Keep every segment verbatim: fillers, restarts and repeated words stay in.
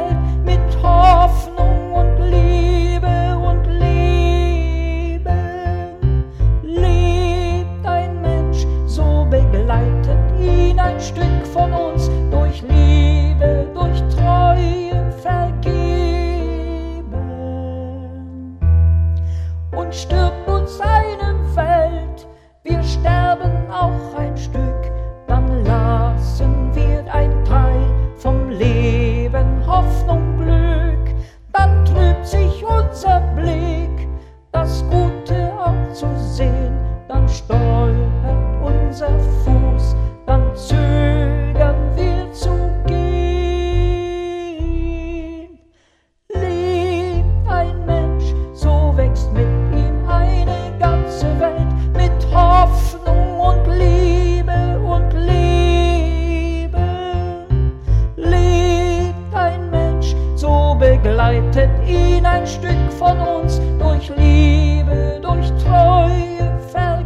Welt mit Hoffnung und Liebe und Leben. Lebt ein Mensch, so begleitet ihn ein Stück von uns durch Liebe, durch Treue vergeben. Und stirbt uns eine Welt, wir sterben auch ein Stück, dann lassen wir ein Teil vom Leben, Hoffnung, Glück. Dann trübt sich unser Blick, das Gute auch zu sehen, dann stolpert unser Fuß, dann zögern wir zu gehen. Lebt ein Mensch, so wächst mit ihm eine ganze Welt, mit Hoffnung und Liebe und Leben. Lebt ein Mensch, so begleitet ihn ein Stück von uns durch Liebe, durch Treue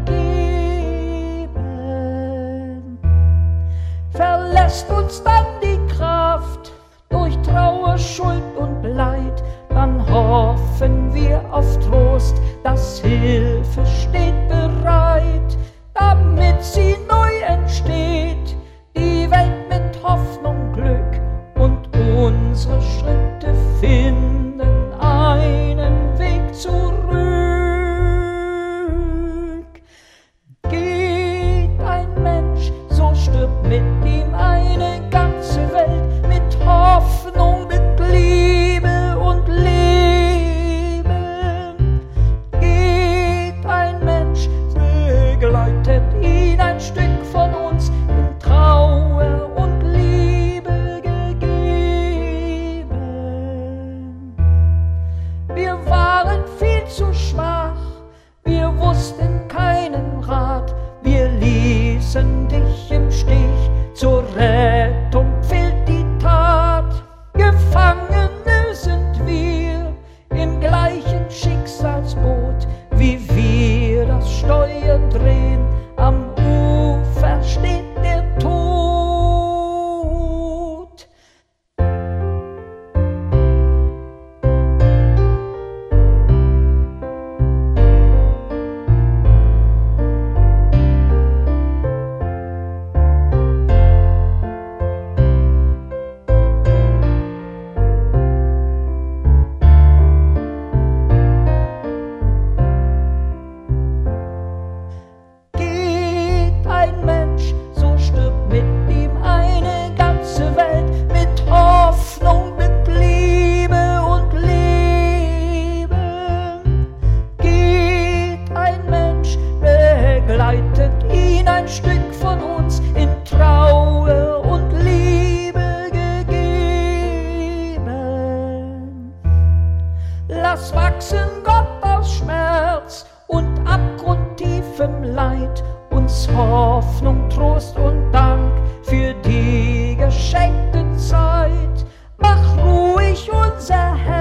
vergeben. Verlässt uns dann die Kraft durch Trauer, Schuld und Leid, dann hoffen wir auf Trost, dass Hilfe steht bereit, damit sie neu entsteht, die Welt mit Hoffnung, Glück, und unsere Schritte finden einen Weg zurück. Geht ein Mensch, so stirbt mit ihm eine ganze Welt, mit Hoffnung, mit Liebe und Leben. Geht ein Mensch, begleitet ihn ein Stück von uns, in Trauer und Liebe gegeben. Wir waren viel zu schwach, wir wussten keinen Rat, wir ließen dich im Stich, zur Rettung fehlt die Tat. Gefangene sind wir im gleichen Schicksalsboot, wie wir das Steuer drehen, am Ufer steht der Tod. Geht ein Mensch, so stirbt mit ihm eine ganze Welt, mit Hoffnung, mit Liebe und Leben. Geht ein Mensch, begleitet ihn ein Stück von uns, in Trauer und Liebe gegeben. Lass wachsen Gott aus Schmerz und abgrundtiefem Leid, uns Hoffnung, Trost und Dank für die geschenkte Zeit. Mach ruhig unser Herz.